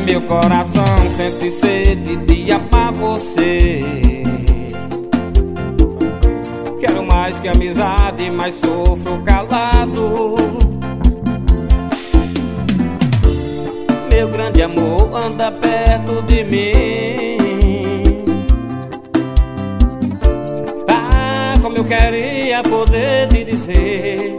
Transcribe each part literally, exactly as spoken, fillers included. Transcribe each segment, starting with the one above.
Meu coração sente sede de amar você. Quero mais que amizade, mas sofro calado. Meu grande amor anda perto de mim. Ah, como eu queria poder te dizer: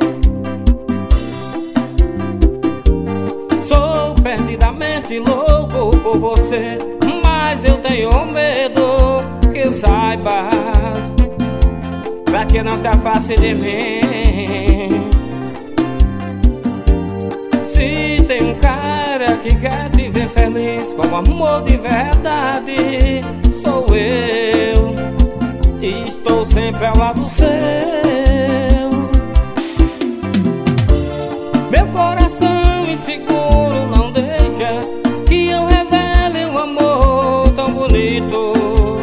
sou perdidamente louco por você, mas eu tenho medo que saibas, pra que não se afaste de mim. Se tem um cara que quer te ver feliz com amor de verdade, sou eu, e estou sempre ao lado seu. Meu coração inseguro não deixa que eu revele um amor tão bonito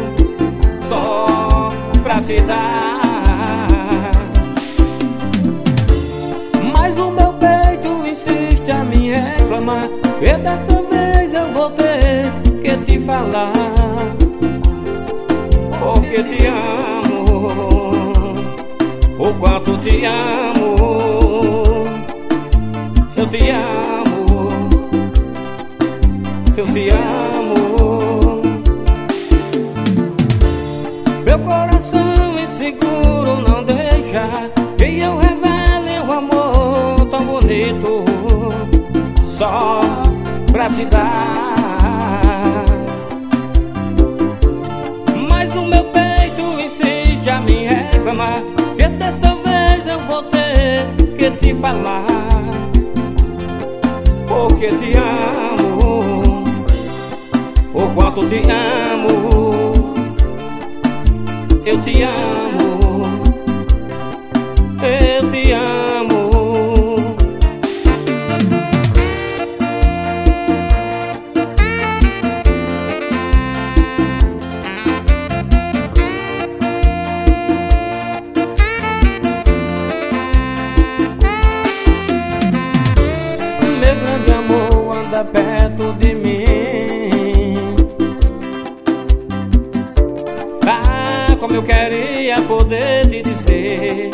só pra te dar. Mas o meu peito insiste a me reclamar, e dessa vez eu vou ter que te falar, porque te amo, o quanto te amo. Eu te amo, eu te amo. Meu coração inseguro não deixa que eu revele um amor tão bonito só pra te dar. Mas o meu peito insiste a me reclamar, e dessa vez eu vou ter que te falar, porque te amo, o quanto te amo. Eu te amo, eu te amo. Meu grande amor anda perto de mim. Ah, como eu queria poder te dizer: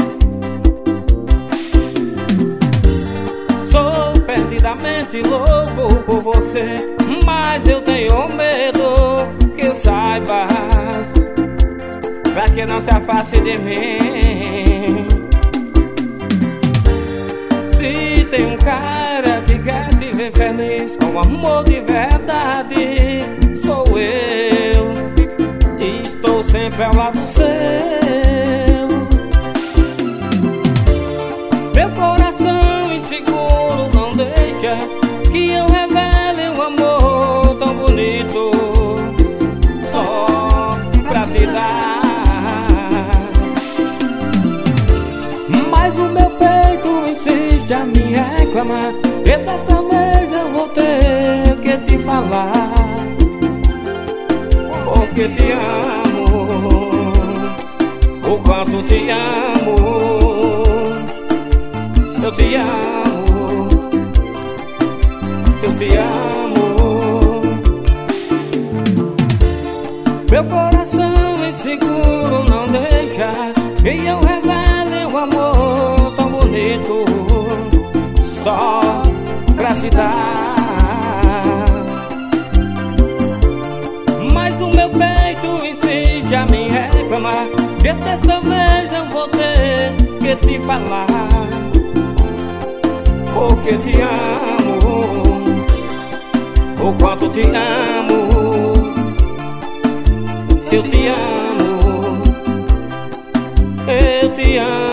sou perdidamente louco por você, mas eu tenho medo que saibas, pra que não se afaste de mim. Se tem um cara que quer te ver feliz com amor de verdade, sou eu, e estou sempre ao lado seu. Meu coração inseguro não deixa que eu revele um amor tão bonito só pra te dar. Mas o meu peito insiste a me reclamar, e dessa vez eu vou ter que te falar, porque te amo, o quanto te amo. Eu te amo, eu te amo. Meu coração inseguro não deixa que eu revele um amor tão bonito só pra te dar. Mas o meu peito insiste a me reclamar, e dessa vez eu vou ter que te falar, porque te amo, o quanto te amo. Eu te amo, eu te amo.